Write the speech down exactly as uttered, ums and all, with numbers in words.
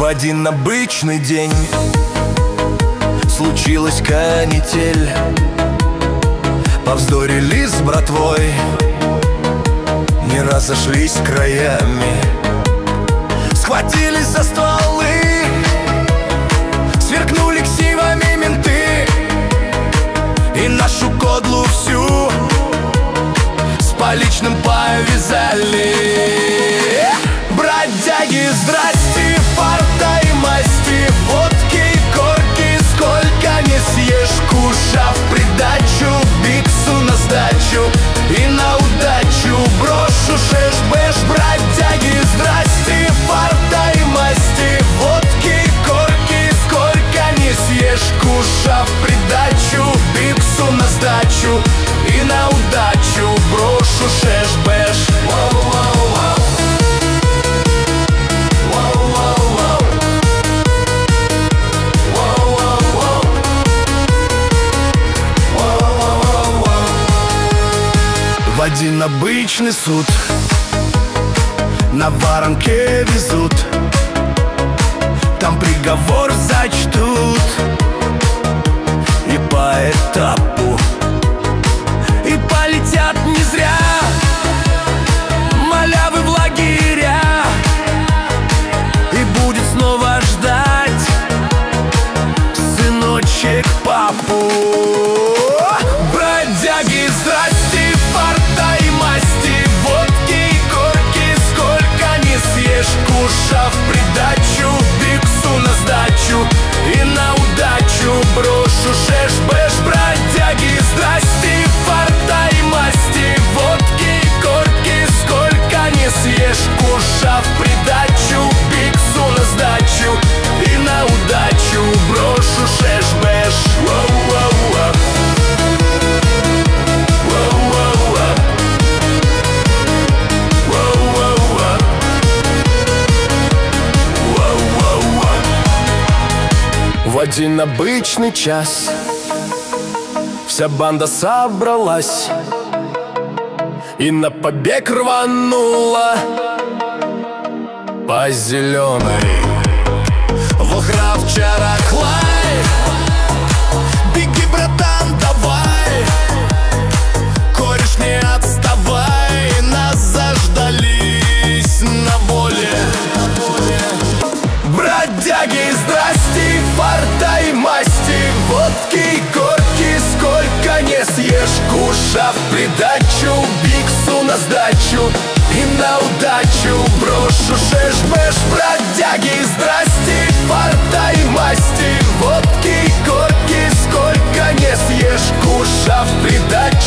один обычный день случилась канитель. Повздорили с братвой, не разошлись краями. Схватились за стволы, сверкнули ксивами менты, и нашу кодлу всю с поличным повязали. Бродяги, здрасте, фарта и масти, водки и корки сколько не съешь, куша в придачу, биксу на сдачу и на удачу брошу шеш-беш. Бродяги, здрасте, фарта и масти, водки и корки сколько не съешь, куша в придачу, биксу на сдачу и на удачу брошу шеш-беш. В один обычный суд на воронке везут, там приговор зачтут и по этапу, и полетят не зря малявы в лагеря, и будет снова ждать сыночек папу. Бродяги, здрасте, фарта и масти, водки и корки сколько не съешь, куша в придачу, биксу на сдачу и на удачу брошу шеш-беш. Бродяги, здрасте, фарта и масти, водки и корки сколько не съешь, куша в придачу, биксу на сдачу и на удачу брошу шеш-беш. В один обычный час вся банда собралась и на побег рванула по зеленой. Вохра в чарах лай, беги, братан, давай, кореш, не отставай, нас заждались на воле. Бродяги, здрасте, фарта и масти, водки и корки сколько не съешь, куша в придачу, биксу на сдачу и на удачу брошу шеш-беш. Бродяги, здрасте, фарта и масти, водки и корки сколько не съешь, куша в придачу,